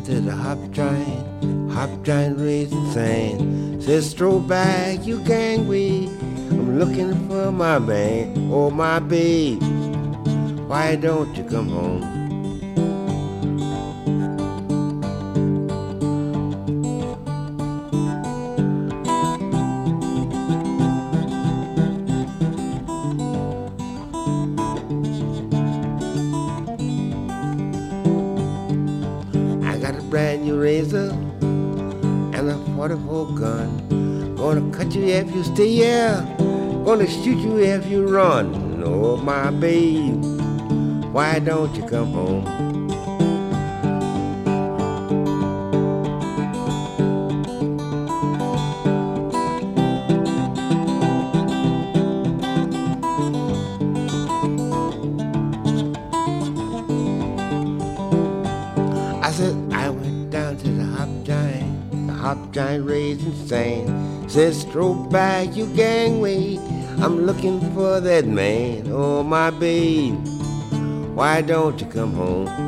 to the hop giant raising sand. Says stroll back, you gangway. I'm looking for my man, oh my babe. Why don't you come home? I got a brand new razor and a 44 gun. Gonna cut you if you stay here. Gonna shoot you if you run. Oh my babe, why don't you come home? I said I went down to the hop giant raising sand. Says stroll back, you gangway. I'm looking for that man, oh my babe. Why don't you come home?